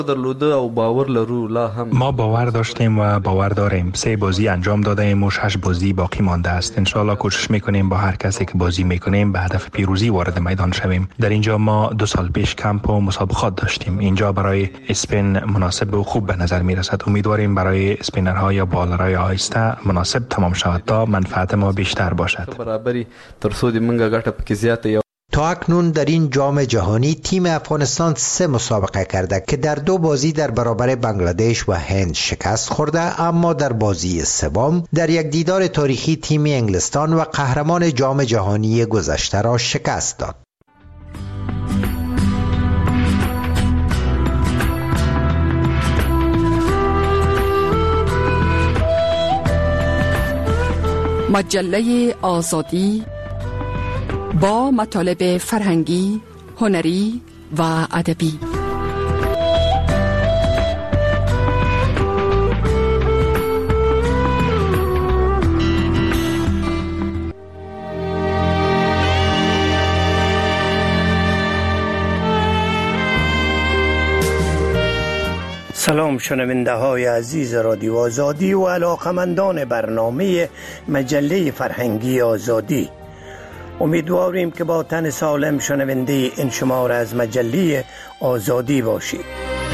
ما باور داشتیم و باور داریم 3 بازی انجام داده ایم و 6 بازی باقی مانده است. انشالله کوشش میکنیم با هر کسی که بازی میکنیم به هدف پیروزی وارد میدان شویم. در اینجا ما 2 سال پیش کمپ و مسابقات داشتیم. اینجا برای اسپین مناسب و خوب به نظر میرسد. امیدواریم برای اسپینرها یا بالرهای آهسته مناسب تمام شود تا منفعت ما بیشتر باشد. تا اکنون در این جام جهانی تیم افغانستان 3 مسابقه کرده که در 2 بازی در برابر بنگلادش و هند شکست خورده، اما در بازی سوم در یک دیدار تاریخی تیم انگلستان و قهرمان جام جهانی گذشته را شکست داد. مجله آزادی با مطالب فرهنگی، هنری و ادبی. سلام شنونده های عزیز رادیو آزادی و علاقمندان برنامه مجله فرهنگی آزادی. امیدواریم که با تن سالم شنونده این شماره از مجله آزادی باشید.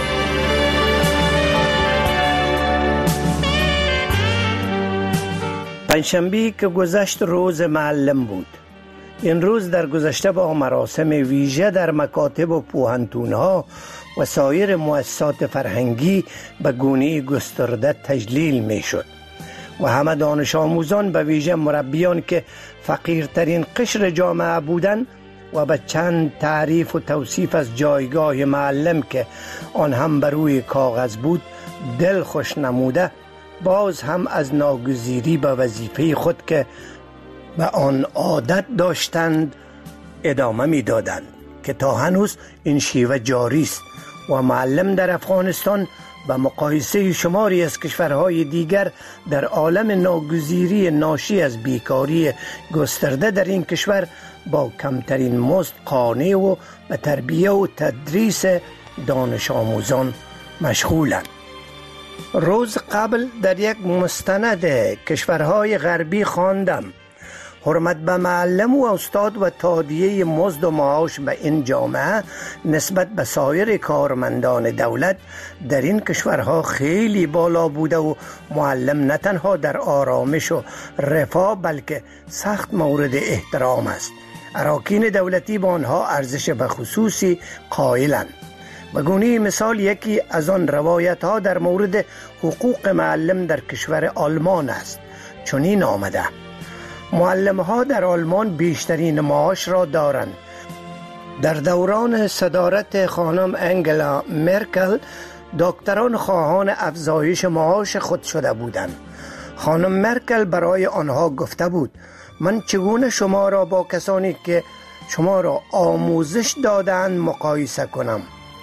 پنجشنبه که گذشت روز معلم بود. این روز در گذشته با مراسم ویژه در مکاتب و پوهنتون‌ها و سایر مؤسسات فرهنگی به گونه گسترده تجلیل می شد و همه دانش آموزان به ویژه مربیان که فقیرترین قشر جامعه بودند و به چند تعریف و توصیف از جایگاه معلم که آن هم بر روی کاغذ بود دل خوش نموده، باز هم از ناگزیری به وظیفه خود که به آن عادت داشتند ادامه می دادند که تا هنوز این شیوه جاری است و معلم در افغانستان به مقایسه شماری از کشورهای دیگر در عالم ناگزیری ناشی از بیکاری گسترده در این کشور با کمترین مزد قانع و به تربیه و تدریس دانش آموزان مشغولند. روز قبل در یک مستند کشورهای غربی خواندم حرمت به معلم و استاد و تادیه مزد و معاش به این جامعه نسبت به سایر کارمندان دولت در این کشورها خیلی بالا بوده و معلم نه تنها در آرامش و رفاه بلکه سخت مورد احترام است. اراکین دولتی با آنها ارزش به خصوصی قائلند. به گونه مثال یکی از آن روایت ها در مورد حقوق معلم در کشور آلمان است. چنین آمده: معلم ها در آلمان بیشترین معاش را دارند. در دوران صدارت خانم انگلا مرکل دکتران خواهان افزایش معاش خود شده بودند. خانم مرکل برای آنها گفته بود: من چگونه شما را با کسانی که شما را آموزش دادند مقایسه کنم؟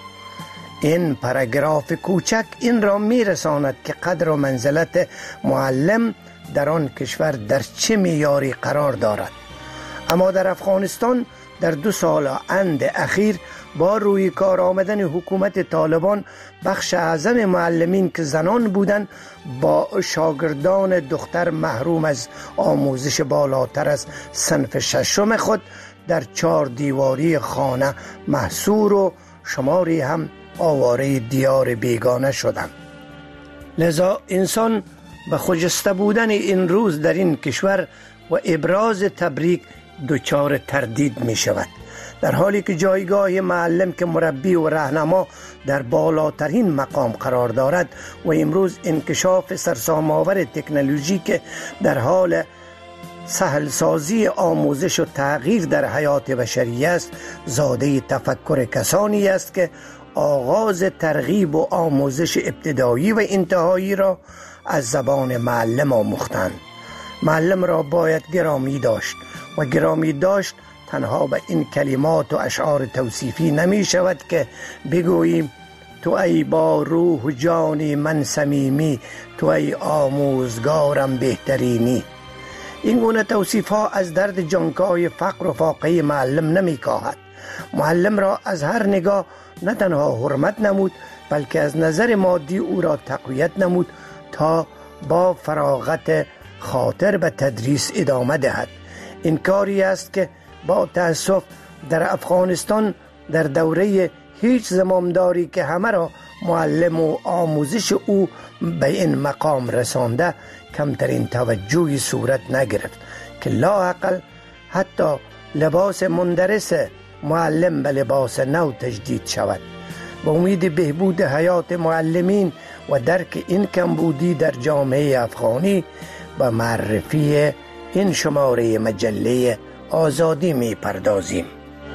این پاراگراف کوچک این را میرساند که قدر و منزلت معلم در آن کشور در چه معیاری قرار دارد. اما در افغانستان در 2 سال اند اخیر با روی کار آمدن حکومت طالبان بخش اعظم معلمین که زنان بودند با شاگردان دختر محروم از آموزش بالاتر از صنف 6 خود در 4 دیواری خانه محصور و شماری هم آواره دیار بیگانه شدند. لذا انسان به خجسته بودن این روز در این کشور و ابراز تبریک دچار تردید می شود، در حالی که جایگاه معلم که مربی و راهنما در بالاترین مقام قرار دارد و امروز انکشاف سرسام‌آور تکنولوژی که در حال سهل سازی آموزش و تغییر در حیات بشری است زاده تفکر کسانی است که آغاز ترغیب و آموزش ابتدایی و انتهایی را از زبان معلم آموختند. معلم را باید گرامی داشت و گرامی داشت تنها به این کلمات و اشعار توصیفی نمی شود که بگوییم تو ای با روح و جان من صمیمی، تو ای آموزگارم بهترینی. این گونه توصیف ها از درد جانکای فقر و فاقه معلم نمی کاهد. معلم را از هر نگاه نه تنها حرمت نمود بلکه از نظر مادی او را تقویت نمود تا با فراغت خاطر به تدریس ادامه دهد. این کاری است که با تأسف در افغانستان در دوره هیچ زمامداری که همه را معلم و آموزش او به این مقام رسانده کمترین توجهی صورت نگرفت که لااقل حتی لباس مندرس معلم به لباس نو تجدید شود. با امید بهبود حیات معلمین و درک این کمبودی در جامعه افغانی به معرفی این شماره مجله آزادی می پردازیم.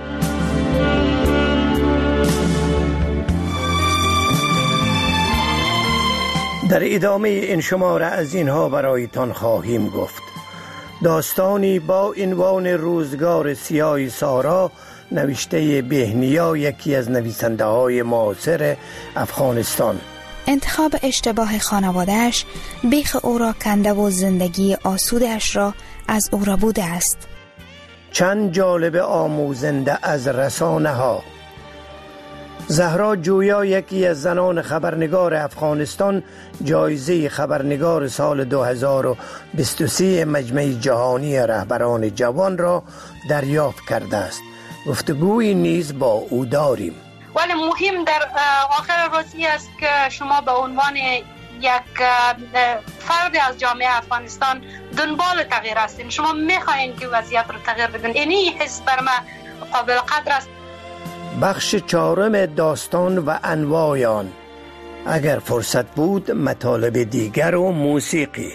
در ادامه این شماره از اینها برایتان خواهیم گفت: داستانی با عنوان روزگار سیاه سارا نوشته بهنیا، یکی از نویسنده های معاصر افغانستان. انتخاب اشتباه خانواده‌اش بیخ او را کنده و زندگی آسودش را از او را بوده است. چند جالب آموزنده از رسانه ها. زهرا جویا، یکی از زنان خبرنگار افغانستان، جایزه خبرنگار سال 2023 مجمع جهانی رهبران جوان را دریافت کرده است. گفتگوی نیز با او داریم. ولی مهم در آخر روزی است که شما به عنوان یک فرد از جامعه افغانستان دنبال تغییر هستین. شما میخواین که وضعیت رو تغییر بدین. اینی حس بر من قابل قدر است. بخش 4 داستان و انواع آن. اگر فرصت بود مطالب دیگر و موسیقی.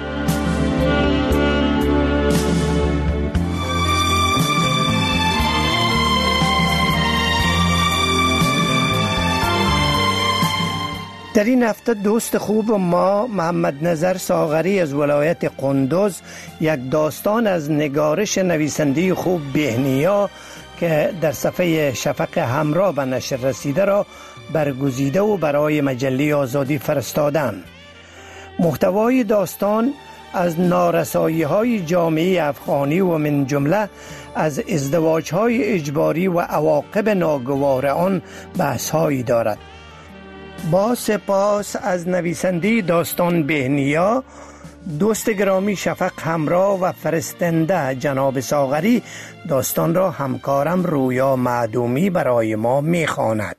در این هفته دوست خوب ما محمد نظر ساغری از ولایت قندوز یک داستان از نگارش نویسنده خوب بهنیا که در صفحه شفق همراه به نشر رسیده را برگزیده و برای مجله آزادی فرستادند. محتوای داستان از نارسایی‌های جامعه افغانی و من جمله از ازدواج‌های اجباری و عواقب ناگوار آن بحث‌هایی دارد. با سپاس از نویسنده داستان بهنیا، دوست گرامی شفق همراه و فرستنده جناب ساغری، داستان را همکارم رویا معدومی برای ما می‌خواند.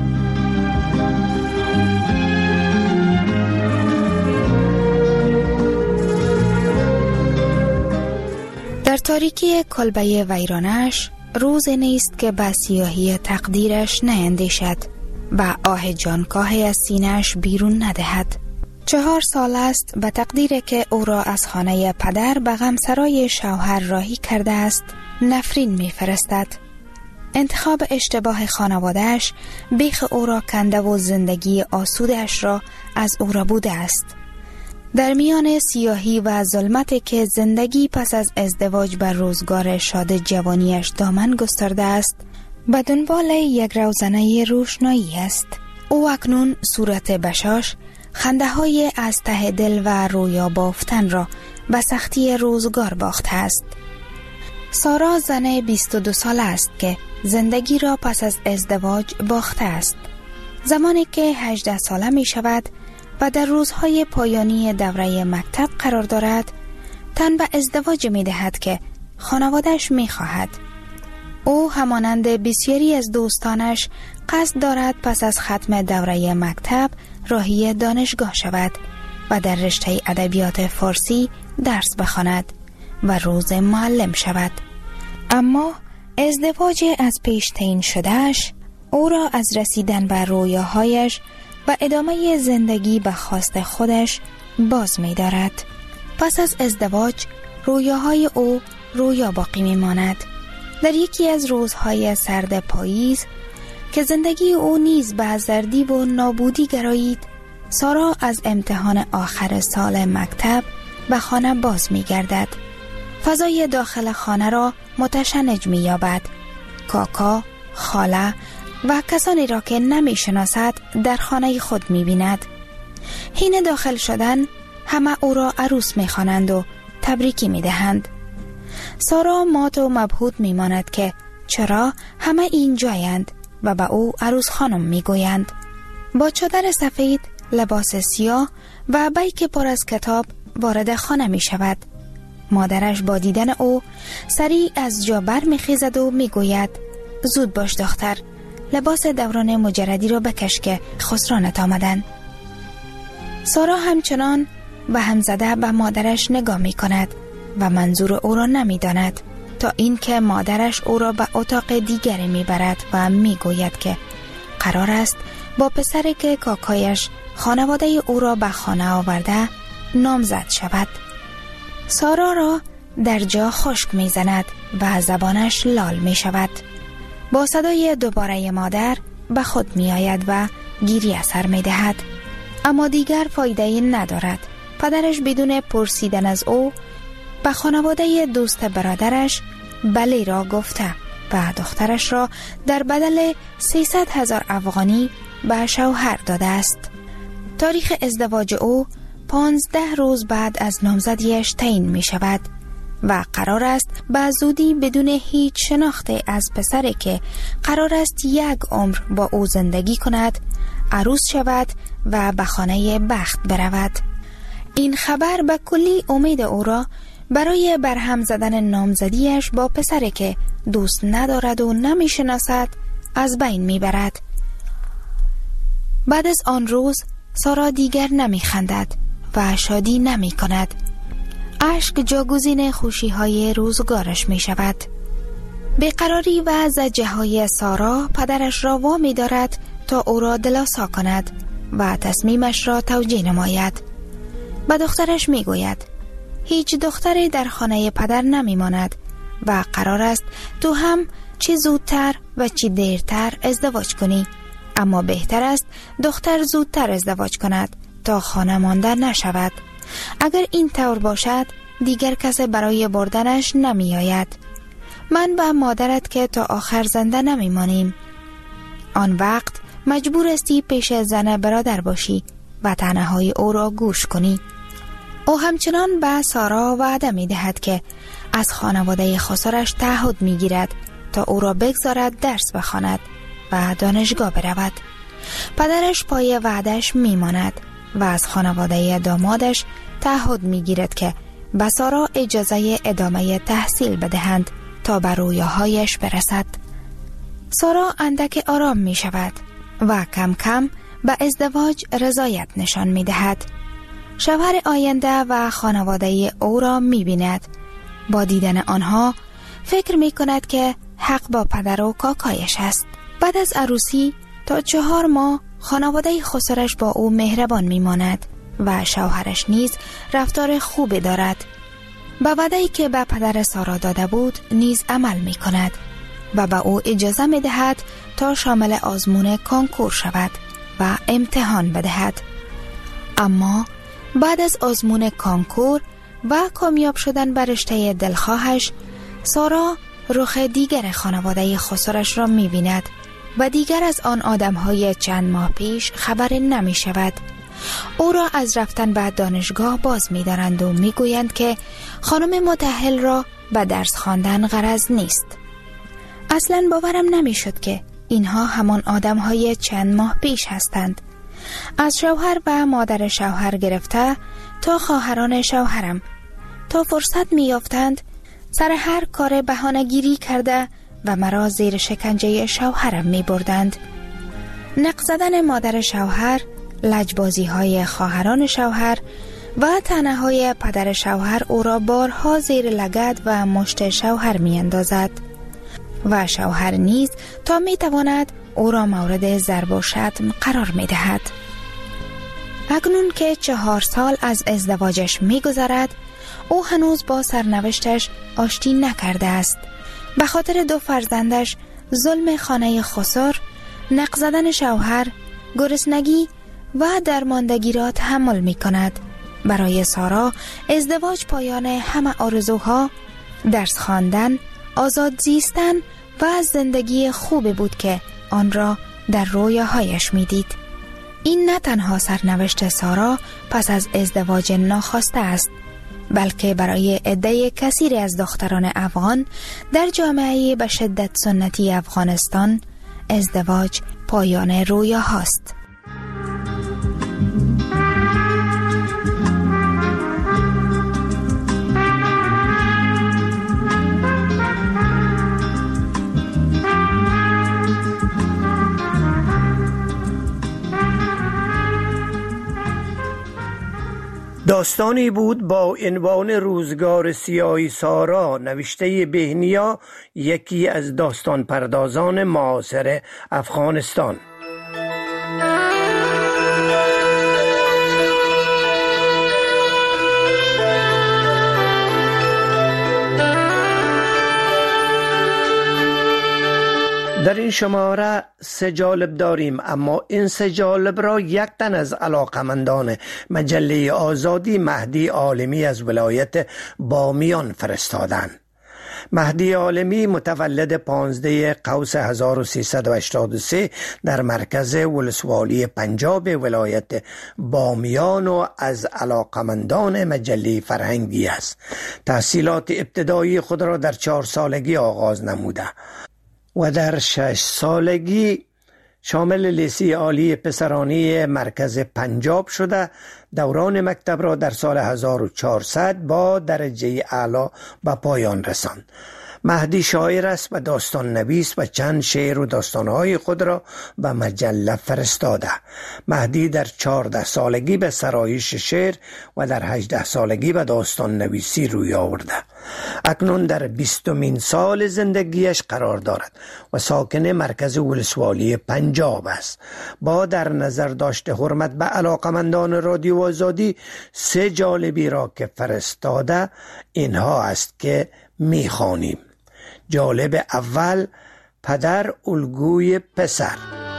در تاریکی کلبه ویرانش روز نیست که به سیاهی تقدیرش نیندیشد و آه جانکاهی از سینه‌اش بیرون ندهد. 4 سال است به تقدیر که او را از خانه پدر به غمسرای شوهر راهی کرده است نفرین می‌فرستد. انتخاب اشتباه خانواده‌اش بیخ او را کنده و زندگی آسودش را از او را بوده است. در میان سیاهی و ظلمتی که زندگی پس از ازدواج بر روزگار شاد جوانیش دامن گسترده است، به دنبال یک روزنه روشنایی است. او اکنون صورت بشاش، خنده های از ته دل و رویا بافتن را به سختی روزگار باخته است. سارا زن 22 ساله است که زندگی را پس از ازدواج باخته است. زمانی که 18 ساله می شود و در روزهای پایانی دوره مکتب قرار دارد، تن به ازدواج می دهد که خانواده‌اش می خواهد. او همانند بسیاری از دوستانش قصد دارد پس از ختم دوره مکتب راهی دانشگاه شود و در رشته ادبیات فارسی درس بخواند و روز معلم شود. اما ازدواج از پیش تعیین شده‌اش او را از رسیدن به رویاهایش و ادامه زندگی به خواست خودش باز می دارد. پس از ازدواج رویاهای او رویا باقی می ماند. در یکی از روزهای سرد پاییز که زندگی او نیز به زردی و نابودی گرایید، سارا از امتحان آخر سال مکتب به خانه باز می گردد. فضای داخل خانه را متشنج می یابد. کاکا، خاله و کسانی را که نمی شناسد در خانه خود می بیند. حین داخل شدن همه او را عروس می خوانند و تبریکی می دهند. سارا مات و مبهوت می ماند که چرا همه این جایند و به او عروس خانم می گویند. با چادر سفید، لباس سیاه و بیک پر از کتاب وارد خانه می شود. مادرش با دیدن او سریع از جا بر می خیزد و می گوید زود باش دختر، لباس دوران مجردی را بکش که خسرانت آمدن. سارا همچنان و همزده به مادرش نگاه می کند و منظور او را نمی داند تا اینکه مادرش او را به اتاق دیگری می برد و می گوید که قرار است با پسری که کاکایش خانواده او را به خانه آورده نامزد شود. سارا را در جا خشک می زند و زبانش لال می شود. با صدای دوباره مادر به خود می آید و گریه سر می دهد. اما دیگر فایده ندارد. پدرش بدون پرسیدن از او به خانواده دوست برادرش بله را گفته و دخترش را در بدل 300,000 افغانی به شوهر داده است. تاریخ ازدواج او 15 روز بعد از نامزدیش تعیین می شود و قرار است به زودی بدون هیچ شناخته از پسری که قرار است یک عمر با او زندگی کند عروس شود و به خانه بخت برود. این خبر به کلی امید او را برای برهم زدن نامزدیش با پسری که دوست ندارد و نمی شناسد از بین می برد. بعد از آن روز سارا دیگر نمی خندد و شادی نمی کند. اشک جاگزین خوشی های روزگارش می شود. بیقراری و زجه های سارا پدرش را وامی دارد تا او را دلاسا کند و تصمیمش را توجیه نماید. به دخترش می گوید هیچ دختری در خانه پدر نمی ماند و قرار است تو هم چه زودتر و چه دیرتر ازدواج کنی، اما بهتر است دختر زودتر ازدواج کند تا خانه مانده نشود. اگر این طور باشد دیگر کس برای بردنش نمی آید. من با مادرت که تا آخر زنده نمی مانیم. آن وقت مجبور استی پیش زن برادر باشی و طعنه‌های او را گوش کنی. او همچنان به سارا وعده می دهد که از خانواده خسرش تعهد می گیرد تا او را بگذارد درس بخواند و دانشگاه برود. پدرش پای وعدش می ماند و از خانواده دامادش تعهد می گیرد که به سارا اجازه ادامه تحصیل بدهند تا به رویاهایش برسد. سارا اندک آرام می شود و کم کم به ازدواج رضایت نشان می دهد. شوهر آینده و خانواده او را می بیند. با دیدن آنها فکر می کند که حق با پدر و کاکایش است. بعد از عروسی تا 4 ماه خانواده خسرش با او مهربان می ماند و شوهرش نیز رفتار خوبی دارد. به وعده‌ای که به پدر سارا داده بود نیز عمل می کند و به او اجازه می دهد تا شامل آزمون کنکور شود و امتحان بدهد. اما بعد از آزمون کنکور و کامیاب شدن بر رشته دلخواهش، سارا رخ دیگر خانواده خسرش را می بیند و دیگر از آن آدم‌های چند ماه پیش خبر نمی شود. او را از رفتن به دانشگاه باز می دارند و می گویند که خانم متأهل را به درس خواندن غرض نیست. اصلاً باورم نمی شد که اینها همان آدم‌های چند ماه پیش هستند. از شوهر و مادر شوهر گرفته تا خواهران شوهرم تا فرصت می یافتند سر هر کار بهانه‌گیری کرده و مرا زیر شکنجه شوهرم می بردند. نق زدن مادر شوهر، لجبازی های خواهران شوهر و طعنه های پدر شوهر او را بارها زیر لگد و مشت شوهر می اندازد و شوهر نیز تا می تواند او را مورد ضرب و شتم قرار می دهد. اکنون که 4 سال از ازدواجش می گذرد، او هنوز با سرنوشتش آشتی نکرده است. به خاطر 2 فرزندش ظلم خانه خسر، نق زدن شوهر، گرسنگی و درماندگی را تحمل می کند. برای سارا ازدواج پایان همه آرزوها، درس خواندن، آزاد زیستن و زندگی خوبی بود که آن را در رویاهایش می دید. این نه تنها سرنوشت سارا پس از ازدواج ناخواسته است، بلکه برای عده کثیری از دختران افغان در جامعه به شدت سنتی افغانستان ازدواج پایان رویاهاست. داستانی بود با عنوان روزگار سیاهی سارا نوشته بهنیا، یکی از داستان پردازان معاصر افغانستان. در این شماره 3 جالب داریم، اما این 3 جالب را یک تن از علاقمندان مجله آزادی، مهدی عالمی از ولایت بامیان فرستادن. مهدی عالمی متولد 15 قوس 1383 در مرکز ولسوالی پنجاب ولایت بامیان و از علاقمندان مجله فرهنگی است. تحصیلات ابتدایی خود را در 4 سالگی آغاز نموده و در 6 سالگی شامل لیسه عالی پسرانی مرکز پنجاب شده. دوران مکتب را در سال 1400 با درجه اعلی به پایان رساند. مهدی شاعر است و داستان نویس و چند شعر و داستانهای خود را به مجله فرستاده. مهدی در 14 سالگی به سرایش شعر و در 18 سالگی به داستان نویسی روی آورده. اکنون در 20مین سال زندگیش قرار دارد و ساکن مرکز ولسوالی پنجاب است. با در نظر داشته حرمت به علاقمندان رادیو آزادی، 3 جالبی را که فرستاده اینها است که میخوانیم. جالب اول: پدر الگوی پسر.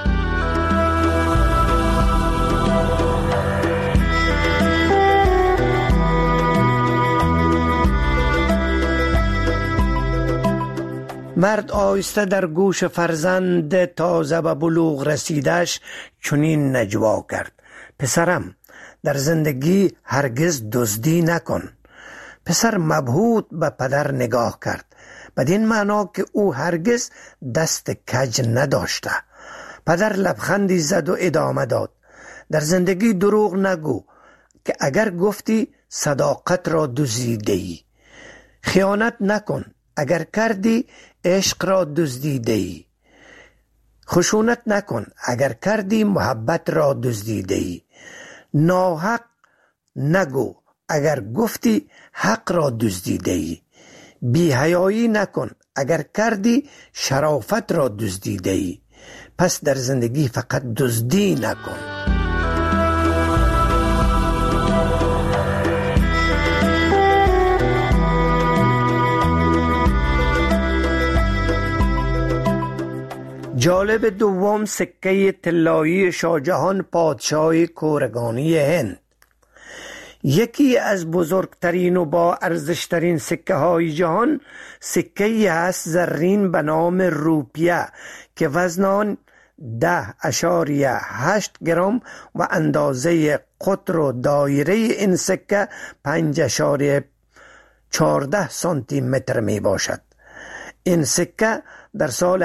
مرد آهسته در گوش فرزند تازه به بلوغ رسیدش چنین نجوا کرد: پسرم، در زندگی هرگز دزدی نکن. پسر مبهوت به پدر نگاه کرد، بدین معنا که او هرگز دست کج نداشته. پدر لبخندی زد و ادامه داد: در زندگی دروغ نگو که اگر گفتی صداقت را دزدیده‌ای. خیانت نکن، اگر کردی عشق را دزدیده‌ای. خشونت نکن، اگر کردی محبت را دزدیده‌ای. ناحق نگو، اگر گفتی حق را دزدیده‌ای. بی‌حیایی نکن، اگر کردی شرافت را دزدیده‌ای. پس در زندگی فقط دزدی نکن. جالب دوم: سکه طلایی شاهجهان پادشاه کورگانی هند. یکی از بزرگترین و با ارزشترین سکه های جهان سکه است زرین به نام روپیه که وزن آن 10.8 گرم و اندازه قطر و دایره این سکه 5.14 سانتی متر می باشد. این سکه در سال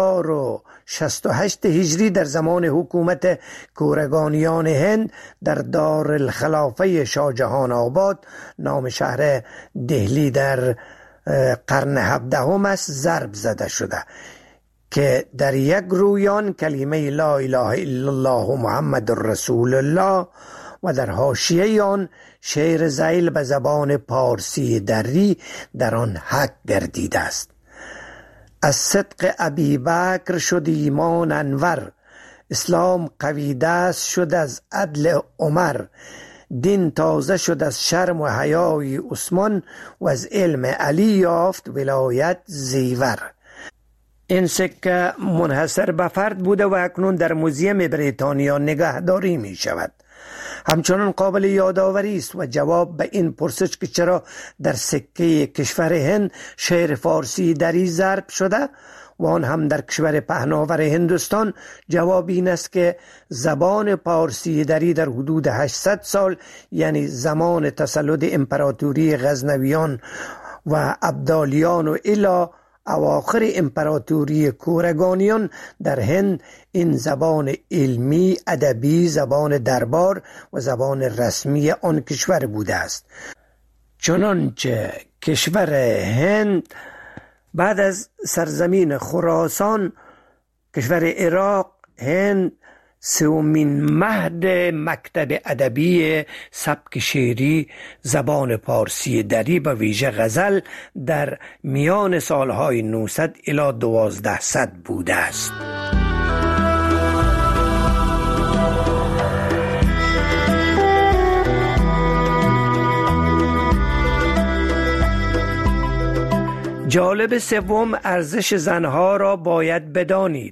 1068 هجری در زمان حکومت کورگانیان هند در دارالخلافه شاهجهان آباد، نام شهر دهلی، در قرن 17 است، ضرب زده شده که در یک رویان کلمه لا اله الا الله محمد رسول الله و در حاشیه آن شعر ذیل به زبان پارسی دری در آن حک گردیده است: از صدق ابی بکر شد ایمان انور، اسلام قوی دست شد از عدل عمر، دین تازه شد از شرم و حیای عثمان و از علم علی یافت ولایت زیور. این سکه منحصر به فرد بوده و اکنون در موزیم بریتانیا نگهداری می شود. همچنان قابل یادآوری است و جواب به این پرسش که چرا در سکه کشور هند شعر فارسی دری ضرب شده و آن هم در کشور پهناور هندوستان، جواب این است که زبان پارسی دری در حدود 800 سال، یعنی زمان تسلط امپراتوری غزنویان و ابدالیان و الی اواخر امپراتوری کورگانیان در هند، این زبان علمی، ادبی، زبان دربار و زبان رسمی آن کشور بوده است. چنانچه کشور هند بعد از سرزمین خراسان، کشور عراق، هند، سومین مهد مکتب ادبی سبک شعری زبان پارسی دری به ویژه غزل در میان سالهای 900 الی 1200 بوده است. جالب سوم، ارزش زنها را باید بدانید.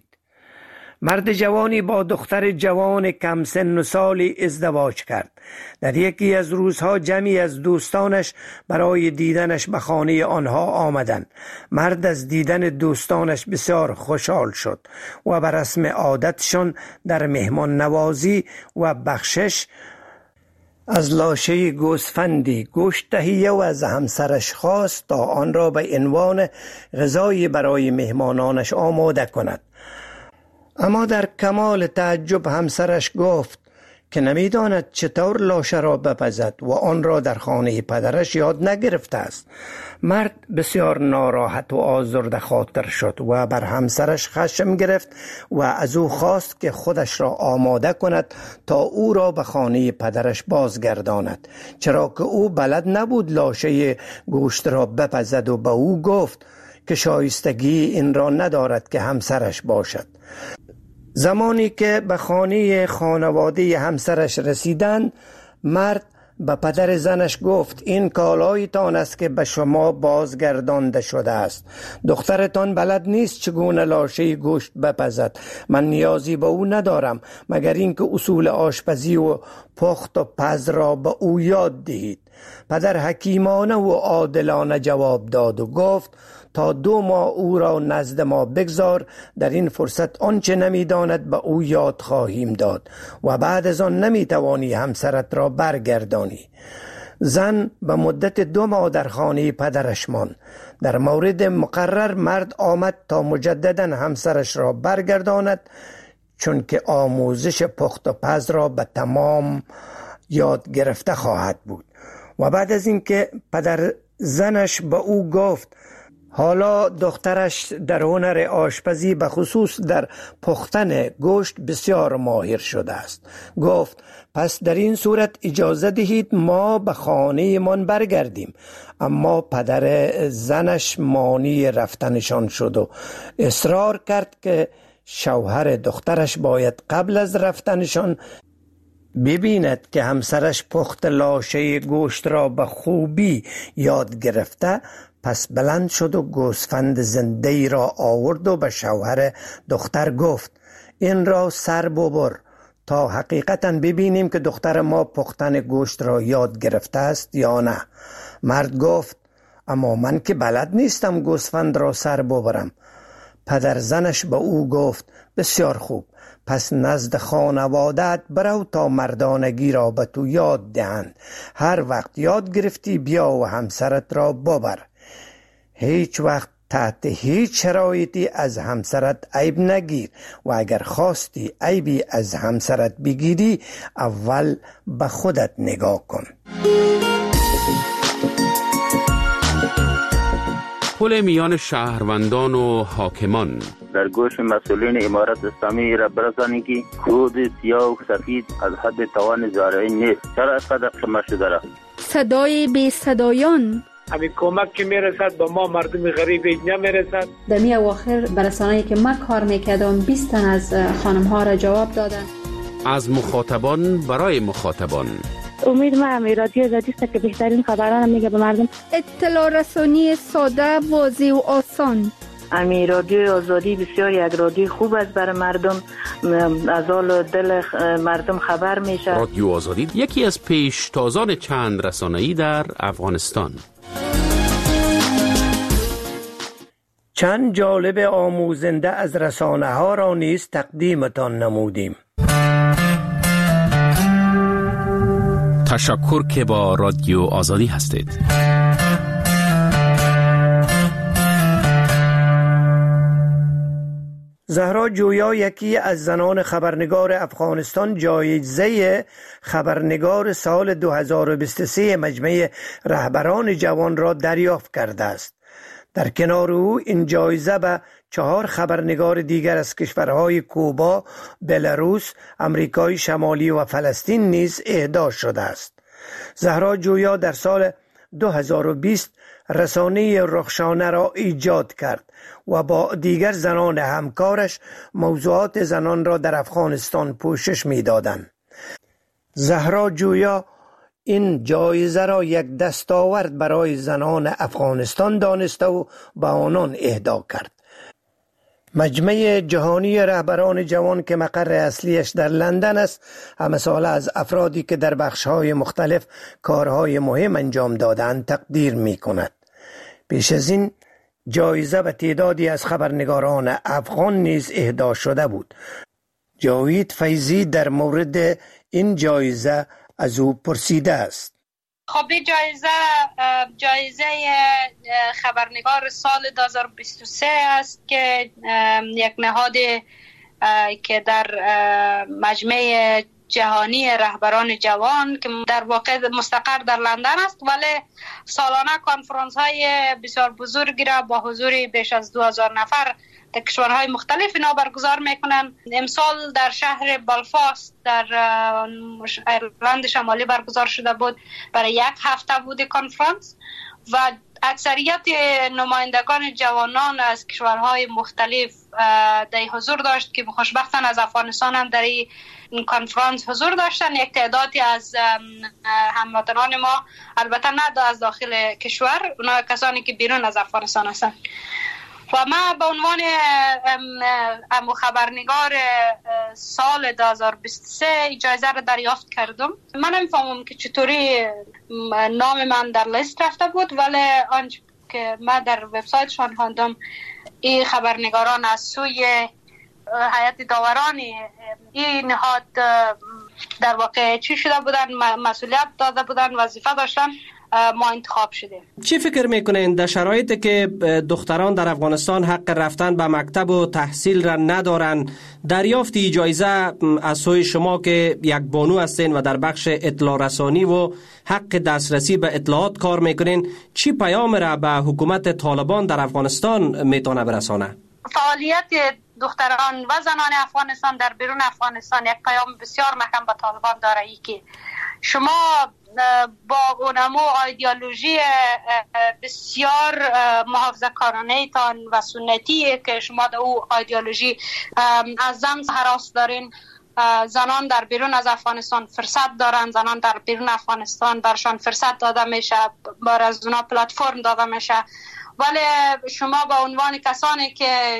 مرد جوانی با دختر جوان کم سن و سالی ازدواج کرد. در یکی از روزها جمعی از دوستانش برای دیدنش به خانه آنها آمدند. مرد از دیدن دوستانش بسیار خوشحال شد و بر رسم عادتشان در مهمان نوازی و بخشش از لاشه گوسفندی گوشت تهیه و از همسرش خواست تا آن را به عنوان غذایی برای مهمانانش آماده کند. اما در کمال تعجب همسرش گفت که نمیداند چطور لاشه را بپزد و آن را در خانه پدرش یاد نگرفته است. مرد بسیار ناراحت و آزرده خاطر شد و بر همسرش خشم گرفت و از او خواست که خودش را آماده کند تا او را به خانه پدرش بازگرداند، چرا که او بلد نبود لاشه گوشت را بپزد و به او گفت که شایستگی این را ندارد که همسرش باشد. زمانی که به خانواده همسرش رسیدند، مرد به پدر زنش گفت این کالایتان است که به شما بازگردانده شده است. دخترتان بلد نیست چگونه لاشه گوشت بپزد. من نیازی به او ندارم مگر اینکه اصول آشپزی و پخت و پز را به او یاد دهید. پدر حکیمانه و عادلانه جواب داد و گفت تا 2 ماه او را نزد ما بگذار، در این فرصت آنچه نمیداند به او یاد خواهیم داد و بعد از آن نمیتوانی همسرت را برگردانی. زن به مدت 2 ماه در خانه پدرش ماند. در مورد مقرر مرد آمد تا مجددا همسرش را برگرداند، چون که آموزش پخت و پز را به تمام یاد گرفته خواهد بود. و بعد از اینکه پدر زنش به او گفت حالا دخترش در هنر آشپزی به خصوص در پختن گوشت بسیار ماهر شده است، گفت پس در این صورت اجازه دهید ما به خانه من برگردیم. اما پدر زنش مانی رفتنشان شد و اصرار کرد که شوهر دخترش باید قبل از رفتنشان ببیند که همسرش پخت لاشه گوشت را به خوبی یاد گرفته. پس بلند شد و گوسفند زنده ای را آورد و به شوهر دختر گفت این را سر ببر تا حقیقتا ببینیم که دختر ما پختن گوشت را یاد گرفته است یا نه. مرد گفت اما من که بلد نیستم گوسفند را سر ببرم. پدر زنش به او گفت بسیار خوب، پس نزد خانوادت برو تا مردانگی را به تو یاد دهند. هر وقت یاد گرفتی بیا و همسرت را ببر. هیچ وقت تحت هیچ شرایطی از همسرت عیب نگیر و اگر خواستی عیبی از همسرت بگیری اول به خودت نگاه کن. پل میان شهروندان و حاکمان در گوش مسئولین امارت اسلامی را برسانید که کود سیاه و سفید از حد توان زارعین نیست. چرا اینقدر خمه شده را؟ صدای بی صدایان همین کمک که میرسد به ما مردم غریب نمیرسد. در می اواخر برسانه‌ای که من کار میکردم 20 تن از خانم ها را جواب دادن. از مخاطبان برای مخاطبان. امید ما رادیو آزادی است که بهترین خبران میگه به مردم. اطلاع رسانی ساده، واضح و آسان. امی رادیو آزادی بسیار یک رادیو خوب است برای مردم، از حال دل مردم خبر میشه. رادیو آزادی یکی از پیشتازان چند رسانه‌ای در افغانستان. چند جالب آموزنده از رسانه ها را نیز تقدیمتان نمودیم. تشکر که با رادیو آزادی هستید. زهرا جویا یکی از زنان خبرنگار افغانستان جایزه خبرنگار سال 2023 مجمع رهبران جوان را دریافت کرده است. در کنار او این جایزه به 4 خبرنگار دیگر از کشورهای کوبا، بلاروس، امریکای شمالی و فلسطین نیز اهدا شده است. زهرا جویا در سال 2020 رسانه رخشانه را ایجاد کرد و با دیگر زنان همکارش موضوعات زنان را در افغانستان پوشش می‌دادند. زهرا جویا این جایزه را یک دستاورد برای زنان افغانستان دانسته و به آنان اهدا کرد. مجمع جهانی رهبران جوان که مقر اصلیش در لندن است، همه ساله از افرادی که در بخش‌های مختلف کارهای مهم انجام دادند تقدیر می‌کند. پیش از این جایزه به تعدادی از خبرنگاران افغان نیز اهدا شده بود. جاوید فیضی در مورد این جایزه از او پرسیده است. خب این جایزه خبرنگار سال 2023 است که یک نهاد که در مجمع جهانی رهبران جوان که در واقع مستقر در لندن است، ولی سالانه کنفرانس های بسیار بزرگی را با حضور بیش از 2000 نفر در کشورهای مختلف اینا برگزار میکنن. امسال در شهر بلفاست در ایرلند شمالی برگزار شده بود، برای 1 هفته بود کنفرانس و اکثریت نمایندگان جوانان از کشورهای مختلف در حضور داشت که خوشبختانه از افغانستان هم در این کنفرانس حضور داشتن. یک تعدادی از هموطنان ما، البته نه از داخل کشور، اونا کسانی که بیرون از افغانستان هستن. و من به عنوان خبرنگار سال 2023 جایزه را دریافت کردم. من نمی‌فهمم که چطوری نام من در لیست رفته بود، ولی آنچه که من در وبسایتشان خواندم این خبرنگاران از سوی هیئت داوران این نهاد در واقع چی شده بودن، مسئولیت داده بودن، وظیفه داشتن، ما انتخاب شده. چی فکر میکنین در شرایطی که دختران در افغانستان حق رفتن به مکتب و تحصیل را ندارن، دریافت جایزه از سوی شما که یک بانو هستین و در بخش اطلاع رسانی و حق دسترسی به اطلاعات کار میکنین، چی پیام را به حکومت طالبان در افغانستان میتونه برسانه؟ فعالیت دختران و زنان افغانستان در بیرون افغانستان یک پیام بسیار محکم به طالبان داره، ای که شما با اونمو ایدئولوژی بسیار محافظه‌کارانه تان و سنتی که شما در او ایدئولوژی از زن هراس دارین، زنان در بیرون از افغانستان فرصت دارن، زنان در بیرون افغانستان برشان فرصت داده میشه، بر از اونا پلتفرم داده میشه، ولی شما به عنوان کسانی که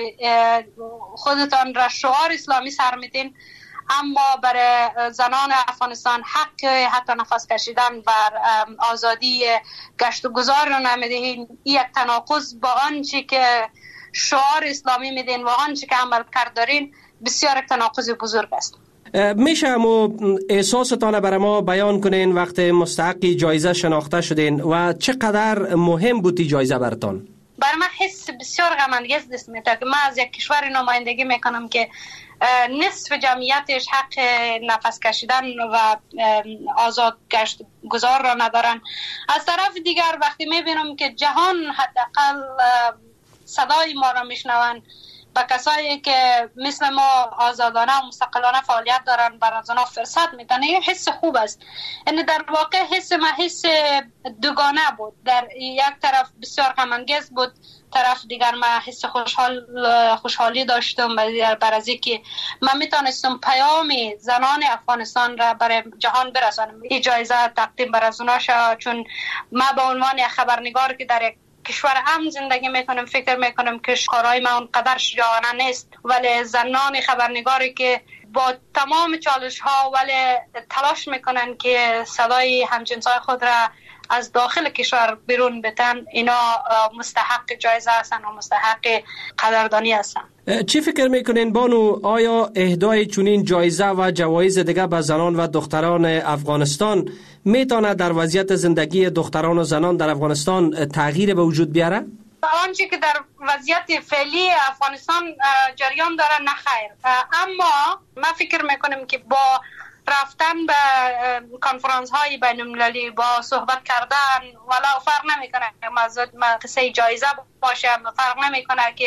خودتان را شعار اسلامی سر میدین، اما برای زنان افغانستان حق حتی نفس کشیدن و آزادی گشت و گذار رو نمیدهین، یک تناقض با آنچه که شعار اسلامی میدین و آنچه که عمل کرد دارین بسیار تناقض بزرگ است. میشه امو احساستان برای ما بیان کنین وقت مستحقی جایزه شناخته شدین و چقدر مهم بود این جایزه براتون؟ برای من حس بسیار غم انگیز دست میده که من از یک کشور نمایندگی میکنم که نصف جمعیتش حق نفس کشیدن و آزاد گشت گذار را ندارن. از طرف دیگر وقتی میبینم که جهان حداقل صدای ما را میشنون، با کسایی که مثل ما آزادانه و مستقلانه فعالیت دارن بر از اونا فرصت میدن، این حس خوب است. یعنی در واقع حس ما حس دوگانه بود، در یک طرف بسیار غم انگیز بود، طرف دیگر من حس خوشحالی داشتم بر از اینکه من میتونستم پیام زنان افغانستان را برای جهان برسانم. این جایزه تقدیم بر از اونا شد، چون من به عنوان خبرنگار که در یک کشور امن زندگی میکنم فکر میکنم که کارهای من اونقدر شجاعانه نیست، ولی زنان خبرنگاری که با تمام چالش ها ولی تلاش میکنن که صدای همجنسای خود را از داخل کشور بیرون بتن، اینا مستحق جایزه هستن و مستحق قدردانی هستن. چی فکر میکنین بانو، آیا اهدای چنین جایزه و جوایز دیگه به زنان و دختران افغانستان میتونه در وضعیت زندگی دختران و زنان در افغانستان تغییر به وجود بیاره؟ آنچه که در وضعیت فعلی افغانستان جریان داره نه خیر، اما من فکر میکنم که با رفتن به کنفرانس های بین المللی، با صحبت کردن، ولی فرق نمیکنه قصه جایزه باشه، فرق نمیکنه که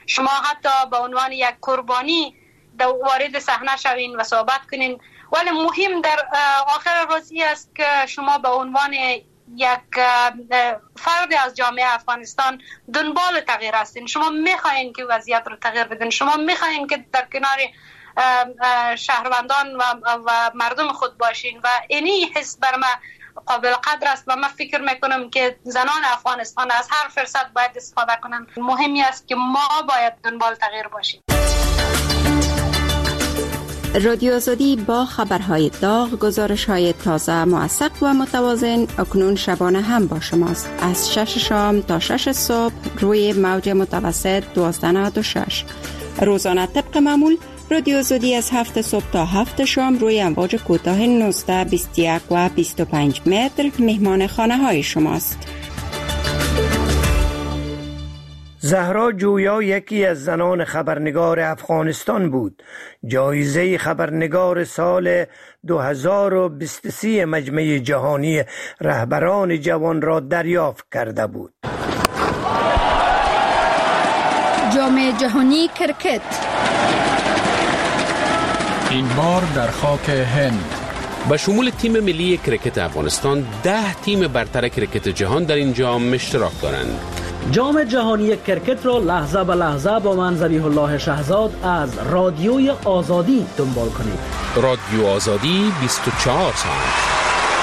شما حتی به عنوان یک قربانی وارد صحنه شوین و صحبت کنین، ولی مهم در آخر روزی است که شما به عنوان یک فرد از جامعه افغانستان دنبال تغییر هستین. شما میخواین که وضعیت رو تغییر بدین، شما میخواین که در کنار شهروندان و مردم خود باشین و اینی حس بر ما قابل قدر است و من فکر میکنم که زنان افغانستان از هر فرصت باید استفاده کنن. مهمی است که ما باید دنبال تغییر باشیم. رادیو آزادی با خبرهای داغ، گزارش‌های تازه، موثق و متوازن اکنون شبانه هم با شماست. از 6 شام تا 6 صبح روی موج متوسط 1296. روزانه طبق معمول رادیو آزادی از 7 صبح تا 7 شام روی امواج کوتاه 19، 21 و 25 متر مهمان خانه های شماست. زهرا جویا یکی از زنان خبرنگار افغانستان بود. جایزه خبرنگار سال 2023 مجمع جهانی رهبران جوان را دریافت کرده بود. جام جهانی کرکت این بار در خاک هند. به شمول تیم ملی کرکت افغانستان 10 تیم برتر کرکت جهان در این جام اشتراک دارند. جام جهانی کرکت را لحظه به لحظه با من ذبیح الله شهزاد از رادیوی آزادی دنبال کنید. رادیو آزادی 24 ساعت.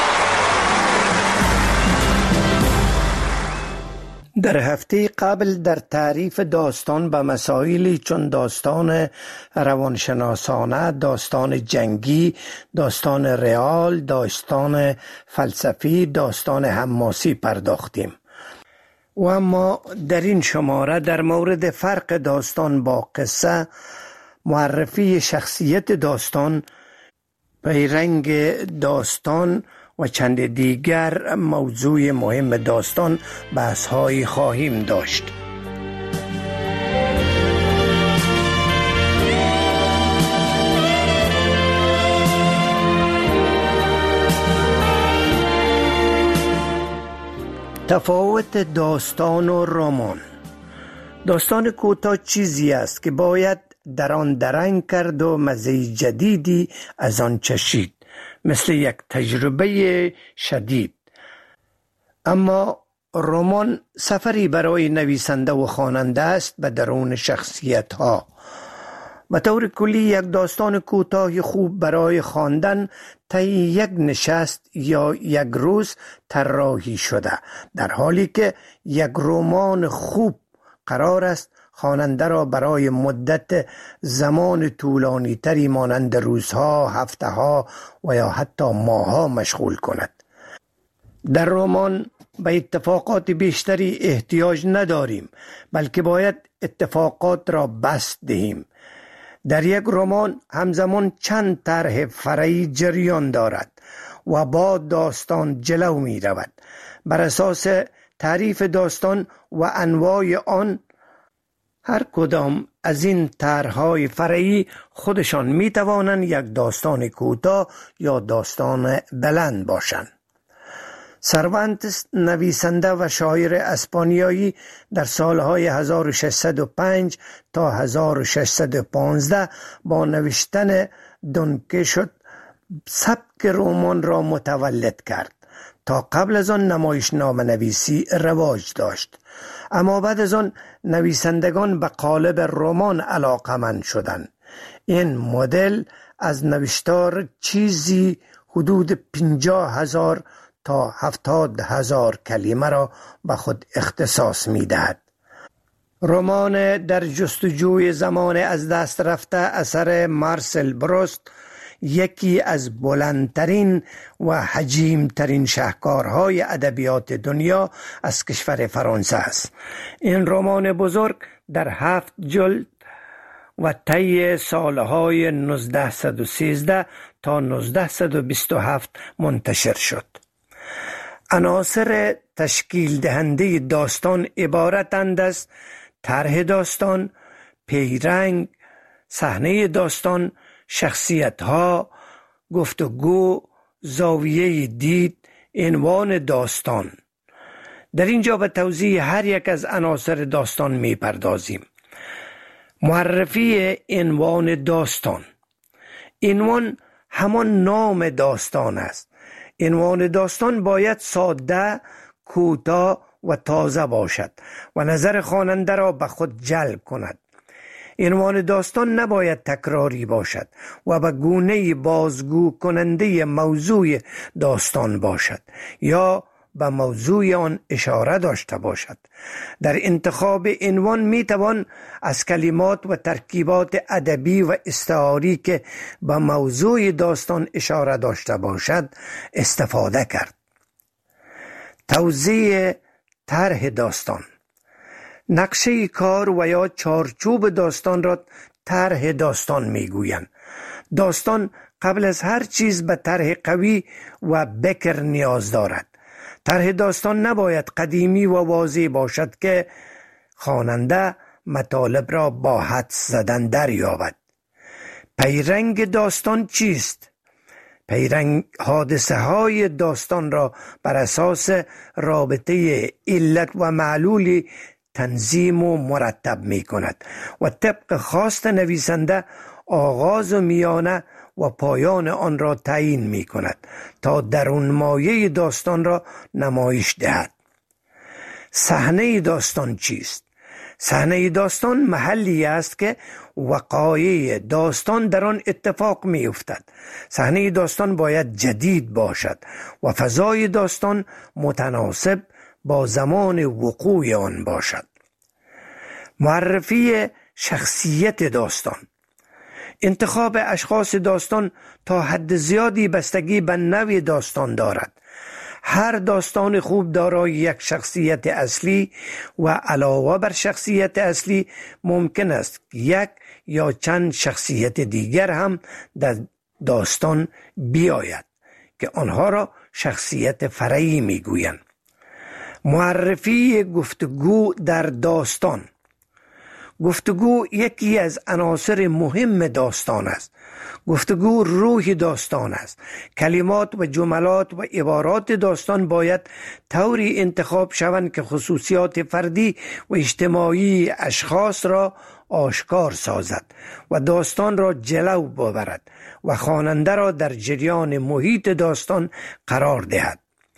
در هفته قبل در تعریف داستان به مسائلی چون داستان روانشناسانه، داستان جنگی، داستان رئال، داستان فلسفی، داستان حماسی پرداختیم. و اما در این شماره در مورد فرق داستان با قصه، معرفی شخصیت داستان، پیرنگ داستان و چند دیگر موضوع مهم داستان بحث‌هایی خواهیم داشت. تفاوت داستان و رمان. داستان کوتاه چیزی است که باید در آن درنگ کرد و مزه جدیدی از آن چشید، مثل یک تجربه شدید. اما رمان سفری برای نویسنده و خواننده است به درون شخصیت ها. به طور کلی یک داستان کوتاه خوب برای خواندن طی یک نشست یا یک روز طراحی شده، در حالی که یک رمان خوب قرار است خواننده را برای مدت زمان طولانی تری مانند روزها، هفته‌ها و یا حتی ماه‌ها مشغول کند. در رمان به اتفاقات بیشتری احتیاج نداریم، بلکه باید اتفاقات را بسط دهیم. در یک رمان همزمان چند طرح فرعی جریان دارد و با داستان جلو می رود. بر اساس تعریف داستان و انواع آن، هر کدام از این طرح‌های فرعی خودشان می توانند یک داستان کوتاه یا داستان بلند باشند. سروانتس، نویسنده و شاعر اسپانیایی، در سالهای 1605 تا 1615 با نوشتن دون کیشوت سبک رمان را متولد کرد. تا قبل از آن نمایشنامه نویسی رواج داشت، اما بعد از آن نویسندگان به قالب رمان علاقمند شدند. این مدل از نوشتار چیزی حدود 50,000 تا 70,000 کلمه را به خود اختصاص می دهد. رمان در جستجوی زمان از دست رفته اثر مارسل بروست یکی از بلندترین و حجیمترین شاهکارهای ادبیات دنیا از کشور فرانسه است. این رمان بزرگ در 7 جلد و طی سالهای 1913 تا 1927 منتشر شد. عناصر تشکیل دهنده داستان عبارتند از طرح داستان، پیرنگ، صحنه داستان، شخصیت‌ها، گفتگو، زاویه دید، عنوان داستان. در اینجا به توضیح هر یک از عناصر داستان می‌پردازیم. معرفی عنوان داستان. عنوان همان نام داستان است. عنوان داستان باید ساده، کوتاه و تازه باشد و نظر خواننده را به خود جلب کند. عنوان داستان نباید تکراری باشد و به گونه بازگو کننده موضوع داستان باشد یا به موضوع آن اشاره داشته باشد. در انتخاب عنوان می توان از کلمات و ترکیبات ادبی و استعاری که به موضوع داستان اشاره داشته باشد استفاده کرد. توزیع طرح داستان. نقشه کار و یا چارچوب داستان را طرح داستان می گویند. داستان قبل از هر چیز به طرح قوی و بکر نیاز دارد. طرح داستان نباید قدیمی و واضح باشد که خواننده مطالب را با حدس زدن دریابد. پیرنگ داستان چیست؟ پیرنگ حادثه های داستان را بر اساس رابطه علت و معلولی تنظیم و مرتب می کند و طبق خواست نویسنده آغاز و میانه و پایان آن را تعیین می کند تا درون مایه داستان را نمایش دهد. صحنه داستان چیست؟ صحنه داستان محلی است که وقایع داستان در آن اتفاق می افتد. صحنه داستان باید جدید باشد و فضای داستان متناسب با زمان وقوع آن باشد. معرفی شخصیت داستان. انتخاب اشخاص داستان تا حد زیادی بستگی به نوع داستان دارد. هر داستان خوب دارای یک شخصیت اصلی و علاوه بر شخصیت اصلی ممکن است یک یا چند شخصیت دیگر هم در داستان بیاید که آنها را شخصیت فرعی میگویند. معرفی گفتگو در داستان. گفتگو یکی از عناصر مهم داستان است. گفتگو روح داستان است. کلمات و جملات و عبارات داستان باید طوری انتخاب شوند که خصوصیات فردی و اجتماعی اشخاص را آشکار سازد و داستان را جلو ببرد و خواننده را در جریان محیط داستان قرار دهد.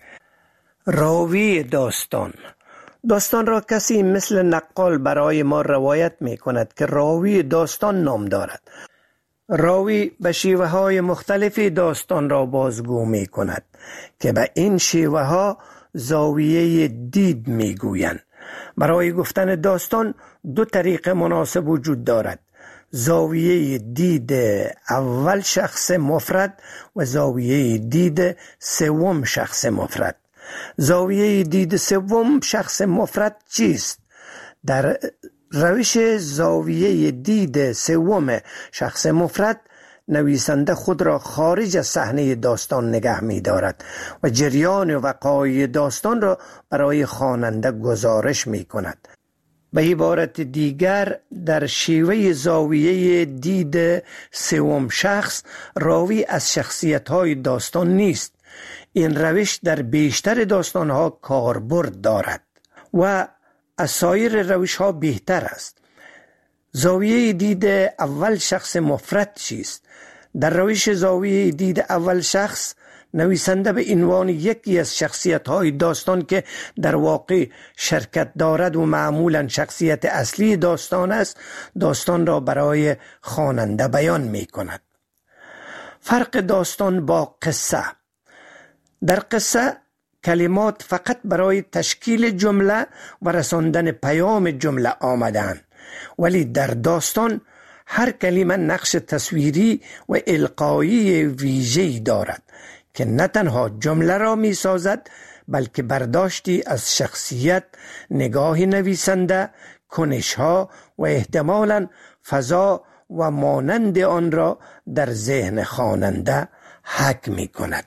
راوی داستان. داستان را کسی مثل نقال برای ما روایت می کند که راوی داستان نام دارد. راوی به شیوه های مختلفی داستان را بازگو می کند که به این شیوه ها زاویه دید می گویند. برای گفتن داستان دو طریق مناسب وجود دارد: زاویه دید اول شخص مفرد و زاویه دید سوم شخص مفرد. زاویه دید سوم شخص مفرد چیست؟ در روش زاویه دید سوم شخص مفرد نویسنده خود را خارج از صحنه داستان نگه می دارد و جریان وقایع داستان را برای خواننده گزارش می کند. به عبارت دیگر در شیوه زاویه دید سوم شخص راوی از شخصیت‌های داستان نیست. این روش در بیشتر داستان‌ها کاربرد دارد و از سایر روش‌ها بهتر است. زاویه دید اول شخص مفرد چیست؟ در روش زاویه دید اول شخص نویسنده به عنوان یکی از شخصیت‌های داستان که در واقع شرکت دارد و معمولاً شخصیت اصلی داستان است، داستان را برای خواننده بیان می‌کند. فرق داستان با قصه. در قصه کلمات فقط برای تشکیل جمله و رساندن پیام جمله آمدند، ولی در داستان هر کلمه نقش تصویری و القایی ویژه‌ای دارد که نه تنها جمله را می سازد بلکه برداشتی از شخصیت، نگاه نویسنده، کنش‌ها و احتمالاً فضا و مانند آن را در ذهن خواننده حک می کند.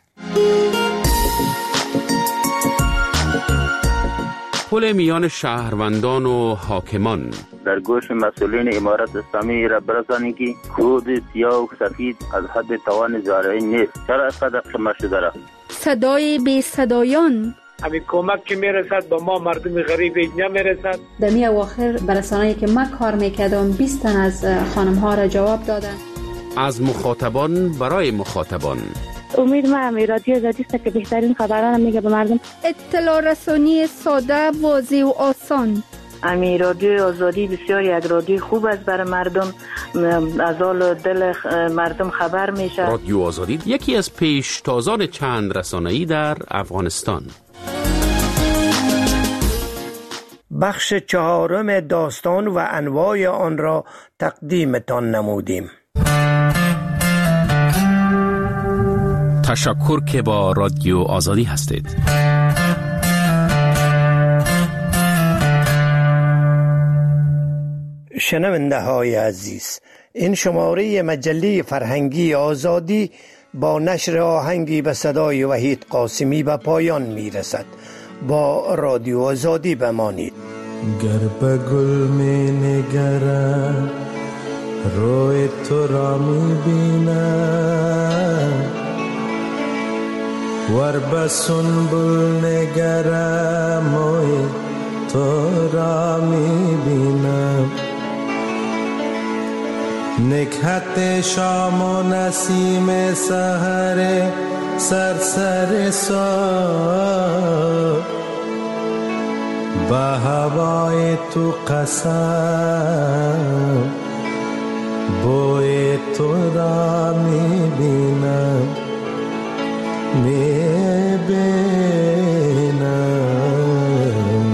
پل میان شهروندان و حاکمان. در گوش مسئولین امارت اسلامی را برسانی که کود سیاه و سفید از حد توان زارعین نیست. چرا از قدر شما شده را؟ صدای بی صدایان. همین کمک که میرسد به ما مردم غریب اینجا میرسد. در می اواخر برسانه‌ای که من کار میکردم 20 تن از خانم ها را جواب دادن. از مخاطبان برای مخاطبان. امید من رادیو آزادی است که بهترین خبران میگه به مردم. اطلاع رسانی ساده، واضح و آسان. امی رادیو آزادی بسیار یک رادیو خوب است برای مردم، از حال دل مردم خبر میشه. رادیو آزادی یکی از پیشتازان چند رسانه‌ای در افغانستان. بخش 4 داستان و انواع آن را تقدیمتان نمودیم. تشکر که با رادیو آزادی هستید. شنونده های عزیز، این شماره مجله فرهنگی آزادی با نشر آهنگی به صدای وحید قاسمی به پایان می رسد. با رادیو آزادی بمانید. گر به گل می نگرم روی تو را می بینم، ور به سنبل نگرم موی تو را می بینم. نکهت شام و نسیم سحر سرسر سار، به هوای تو قسم بوی تو را می بینم، می بینم.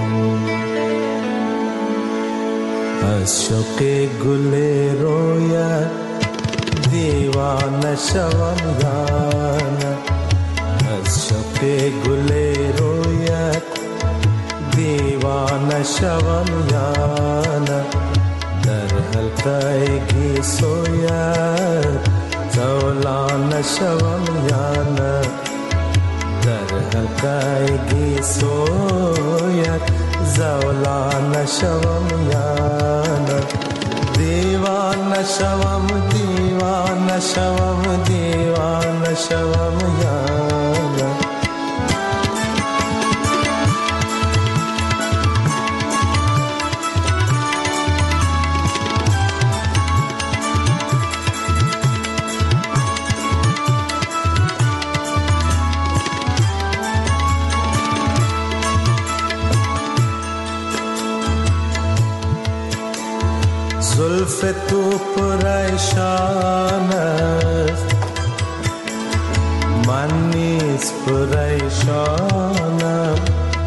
از شوق گل رویت دیوانه شوم یانه، از شوق گل رویت دیوانه شوم یانه. در حلقه گیسویت زولانه شوم یانه، در حلقه گیسویت زولانه شوم یانه. دیوانه شوم دیوانه شوم دیوانه شوم یانه. زلف تو پریشان است، من نیز پریشانم.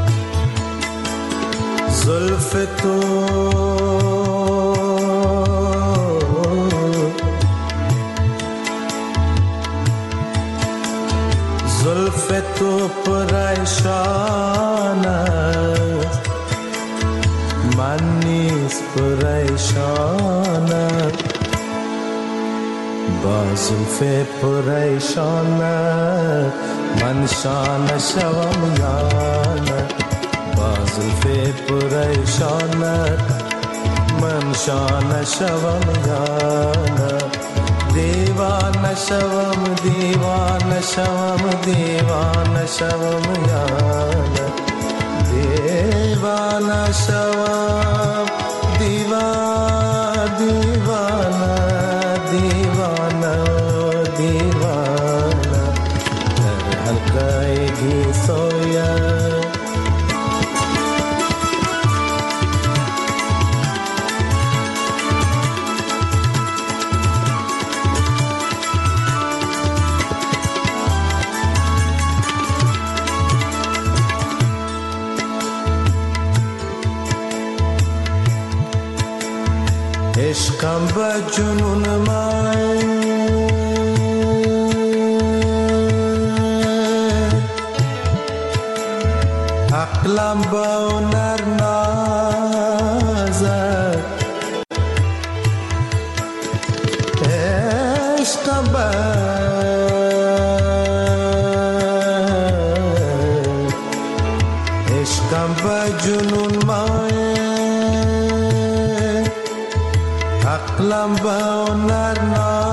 زلف تو زلف تو پریشان است، من نیز پریشانم. با زلف پریشانم من شانه شوم یانه، با زلف پریشانم من شانه شوم یانه. دیوانه شوم دیوانه شوم دیوانه شوم یانه، دیوانه شوم دیوانه دیوانه دیوانه دیوانه. در حلقه گیسویت عشقم به جنون من عقلم به هنر نازد، عشقم به عشقم به جنون من عقلم به هنر نازد.